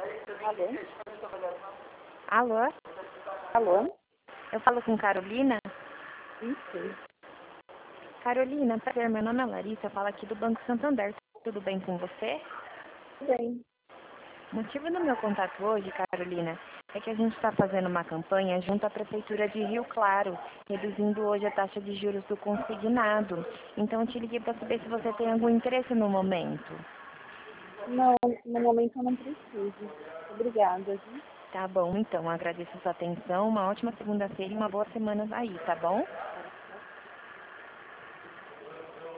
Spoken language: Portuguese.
Alô? Alô? Alô? Eu falo com Carolina? Isso. Carolina, prazer, meu nome é Larissa, eu falo aqui do Banco Santander. Tudo bem com você? Tudo bem. O motivo do meu contato hoje, Carolina, é que a gente está fazendo uma campanha junto à Prefeitura de Rio Claro, reduzindo hoje a taxa de juros do consignado. Então eu te liguei para saber se você tem algum interesse no momento. Não, no momento eu não preciso. Obrigada, viu? Tá bom, então, agradeço a sua atenção, uma ótima segunda-feira e uma boa semana aí, tá bom?